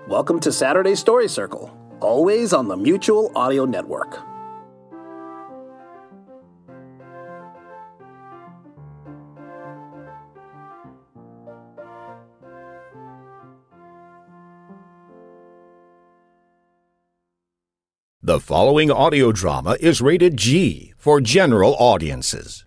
Welcome to Saturday Story Circle, always on the Mutual Audio Network. The following audio drama is rated G for general audiences.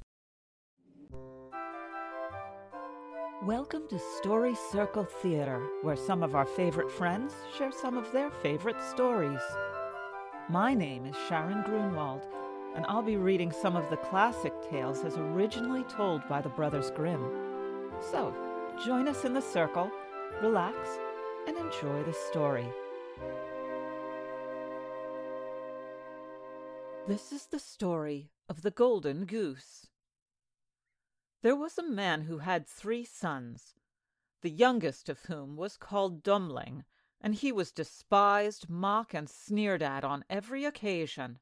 Welcome to Story Circle Theater, where some of our favorite friends share some of their favorite stories. My name is Sharon Grunwald, and I'll be reading some of the classic tales as originally told by the Brothers Grimm. So, join us in the circle, relax, and enjoy the story. This is the story of the Golden Goose. There was a man who had 3 sons, the youngest of whom was called Dummling, and he was despised, mocked, and sneered at on every occasion.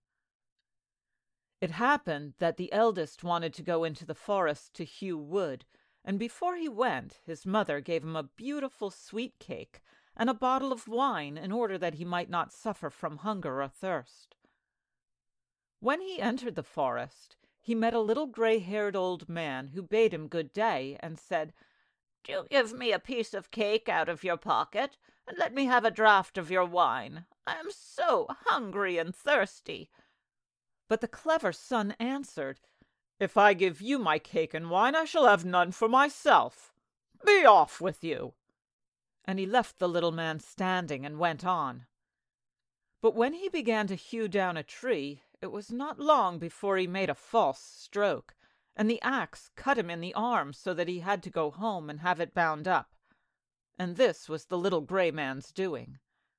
It happened that the eldest wanted to go into the forest to hew wood, and before he went, his mother gave him a beautiful sweet cake and a bottle of wine in order that he might not suffer from hunger or thirst. When he entered the forest, he met a little gray-haired old man who bade him good day and said, "Do give me a piece of cake out of your pocket, and let me have a draught of your wine. I am so hungry and thirsty." But the clever son answered, "If I give you my cake and wine, I shall have none for myself. Be off with you." And he left the little man standing and went on. But when he began to hew down a tree, it was not long before he made a false stroke, and the axe cut him in the arm so that he had to go home and have it bound up. And this was the little gray man's doing.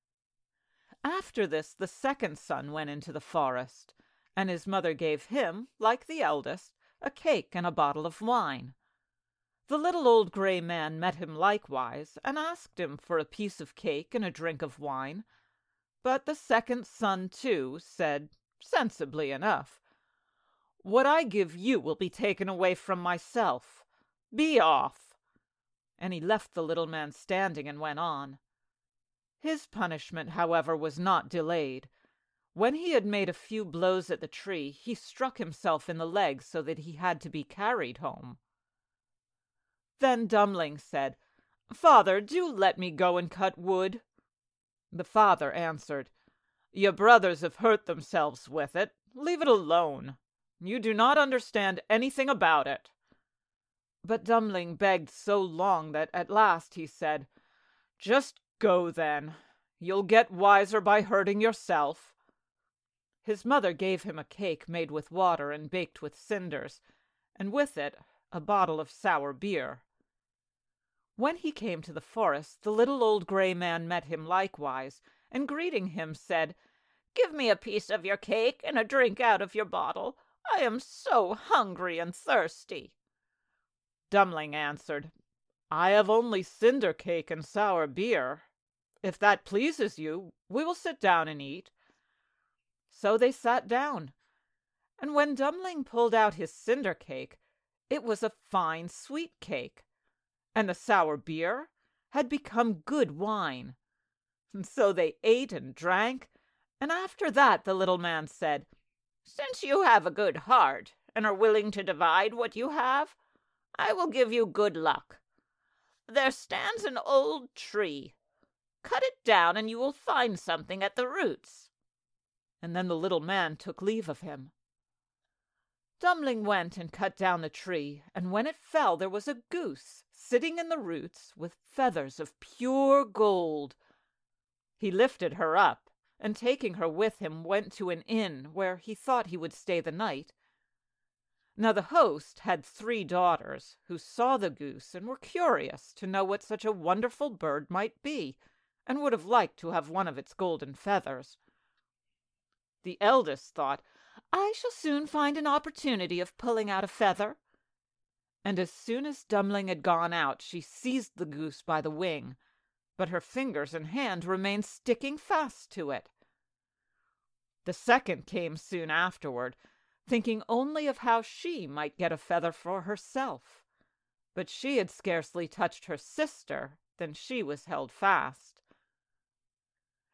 After this, the second son went into the forest, and his mother gave him, like the eldest, a cake and a bottle of wine. The little old gray man met him likewise, and asked him for a piece of cake and a drink of wine. But the second son, too, said, sensibly enough, "What I give you will be taken away from myself. Be off." And he left the little man standing and went on. His punishment, however, was not delayed. When he had made a few blows at the tree, he struck himself in the leg so that he had to be carried home. Then Dummling said, "Father, do let me go and cut wood." The father answered, "Your brothers have hurt themselves with it. Leave it alone. You do not understand anything about it." But Dummling begged so long that at last he said, "Just go then. You'll get wiser by hurting yourself." His mother gave him a cake made with water and baked with cinders, and with it a bottle of sour beer. When he came to the forest, the little old gray man met him likewise, and greeting him said, "Give me a piece of your cake and a drink out of your bottle. I am so hungry and thirsty." Dummling answered, "I have only cinder cake and sour beer. If that pleases you, we will sit down and eat." So they sat down, and when Dummling pulled out his cinder cake, it was a fine sweet cake, and the sour beer had become good wine. And so they ate and drank, and after that the little man said, "Since you have a good heart, and are willing to divide what you have, I will give you good luck. There stands an old tree. Cut it down, and you will find something at the roots." And then the little man took leave of him. Dummling went and cut down the tree, and when it fell there was a goose sitting in the roots with feathers of pure gold. He lifted her up, and taking her with him went to an inn where he thought he would stay the night. Now the host had 3 daughters who saw the goose and were curious to know what such a wonderful bird might be, and would have liked to have one of its golden feathers. The eldest thought, "I shall soon find an opportunity of pulling out a feather." And as soon as Dummling had gone out, she seized the goose by the wing, but her fingers and hand remained sticking fast to it. The second came soon afterward, thinking only of how she might get a feather for herself. But she had scarcely touched her sister than she was held fast.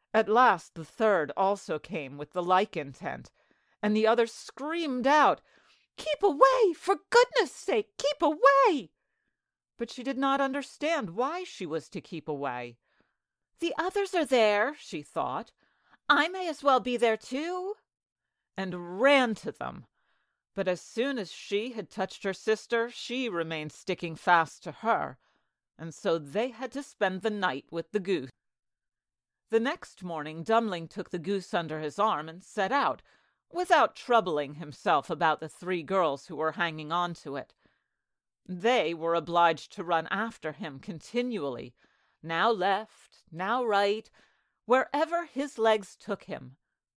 At last the third also came with the like intent, and the other screamed out, "Keep away! For goodness' sake, keep away!" But she did not understand why she was to keep away. "The others are there," she thought. "I may as well be there too," and ran to them. But as soon as she had touched her sister, she remained sticking fast to her, and so they had to spend the night with the goose. The next morning Dummling took the goose under his arm and set out, without troubling himself about the 3 girls who were hanging on to it. They were obliged to run after him continually, now left, now right, wherever his legs took him.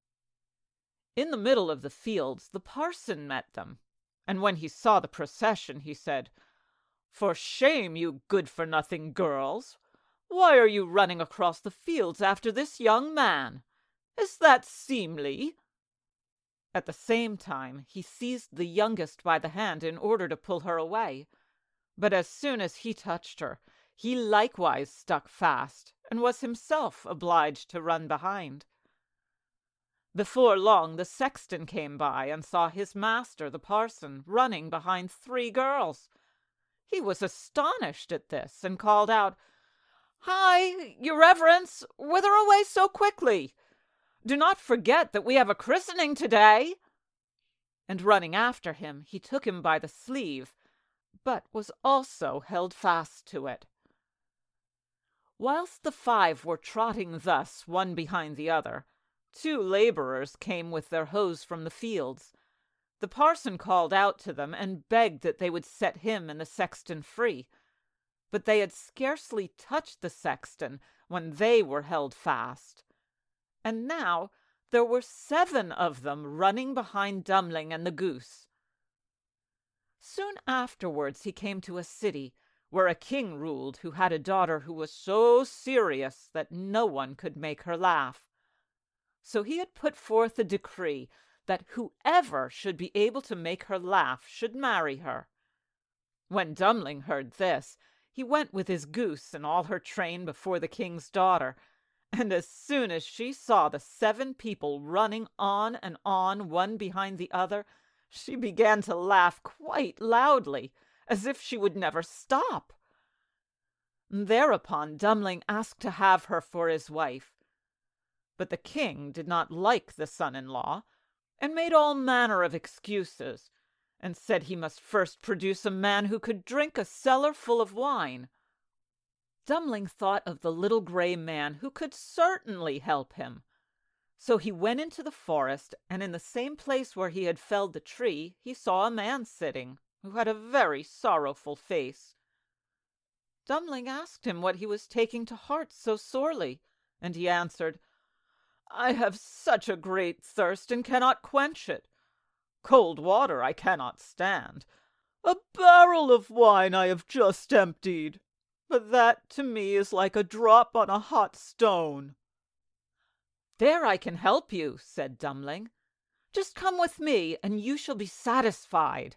In the middle of the fields the parson met them, and when he saw the procession he said, "For shame, you good-for-nothing girls! Why are you running across the fields after this young man? Is that seemly?" At the same time he seized the youngest by the hand in order to pull her away. But as soon as he touched her, he likewise stuck fast, and was himself obliged to run behind. Before long the sexton came by and saw his master, the parson, running behind 3 girls. He was astonished at this, and called out, "Hi, your reverence, whither away so quickly? Do not forget that we have a christening today." And running after him, he took him by the sleeve, but was also held fast to it. Whilst the 5 were trotting thus one behind the other, 2 labourers came with their hoes from the fields. The parson called out to them and begged that they would set him and the sexton free. But they had scarcely touched the sexton when they were held fast. And now there were 7 of them running behind Dummling and the goose. Soon afterwards he came to a city where a king ruled who had a daughter who was so serious that no one could make her laugh. So he had put forth a decree that whoever should be able to make her laugh should marry her. When Dummling heard this, he went with his goose and all her train before the king's daughter, and as soon as she saw the 7 people running on and on, one behind the other, she began to laugh quite loudly, as if she would never stop. Thereupon Dummling asked to have her for his wife. But the king did not like the son-in-law, and made all manner of excuses, and said he must first produce a man who could drink a cellar full of wine. Dummling thought of the little grey man who could certainly help him. So he went into the forest, and in the same place where he had felled the tree he saw a man sitting, who had a very sorrowful face. Dummling asked him what he was taking to heart so sorely, and he answered, "I have such a great thirst and cannot quench it. Cold water I cannot stand. A barrel of wine I have just emptied, but that to me is like a drop on a hot stone." "There I can help you," said Dummling. "Just come with me, and you shall be satisfied."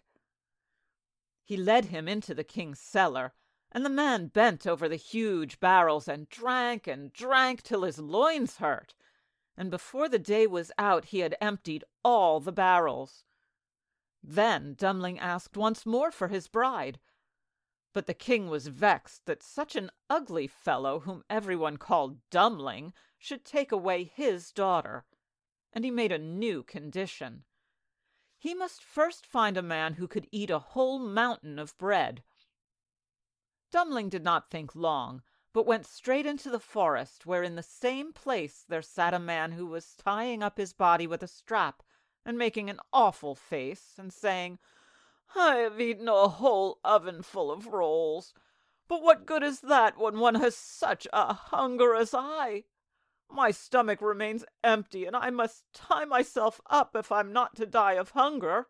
He led him into the king's cellar, and the man bent over the huge barrels and drank till his loins hurt, and before the day was out he had emptied all the barrels. Then Dummling asked once more for his bride, but the king was vexed that such an ugly fellow, whom everyone called Dummling, should take away his daughter, and he made a new condition. He must first find a man who could eat a whole mountain of bread. Dummling did not think long, but went straight into the forest, where in the same place there sat a man who was tying up his body with a strap, and making an awful face, and saying, "I have eaten a whole oven full of rolls, but what good is that when one has such a hunger as I? My stomach remains empty, and I must tie myself up if I'm not to die of hunger."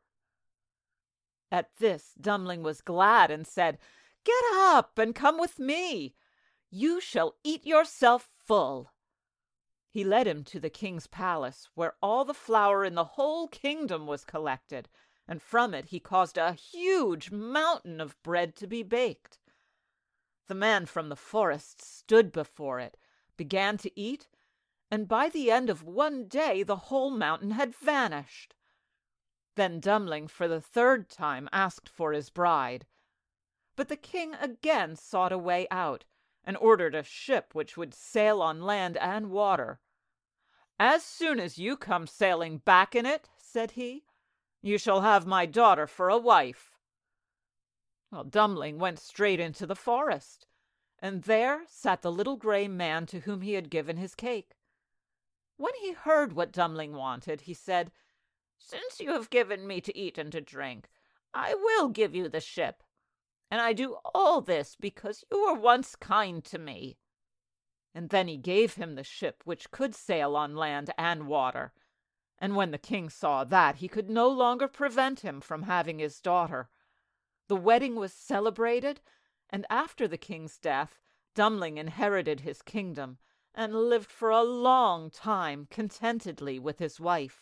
At this Dummling was glad, and said, "Get up and come with me. You shall eat yourself full." He led him to the king's palace, where all the flour in the whole kingdom was collected, and from it he caused a huge mountain of bread to be baked. The man from the forest stood before it, began to eat, and by the end of one day the whole mountain had vanished. Then Dummling for the third time asked for his bride. But the king again sought a way out, and ordered a ship which would sail on land and water. "As soon as you come sailing back in it," said he, "you shall have my daughter for a wife." Well, Dummling went straight into the forest, and there sat the little gray man to whom he had given his cake. When he heard what Dummling wanted, he said, "Since you have given me to eat and to drink, I will give you the ship. And I do all this because you were once kind to me." And then he gave him the ship which could sail on land and water. And when the king saw that, he could no longer prevent him from having his daughter. The wedding was celebrated, and after the king's death, Dummling inherited his kingdom and lived for a long time contentedly with his wife.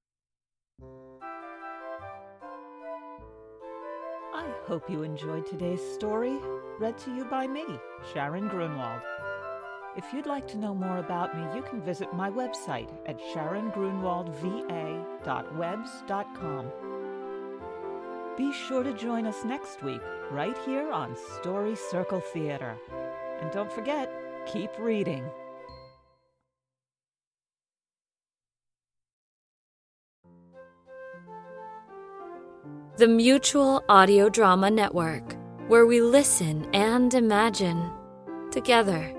I hope you enjoyed today's story, read to you by me, Sharon Grunwald. If you'd like to know more about me, you can visit my website at sharongrunwaldva.webs.com. Be sure to join us next week, right here on Story Circle Theater. And don't forget, keep reading. The Mutual Audio Drama Network, where we listen and imagine together.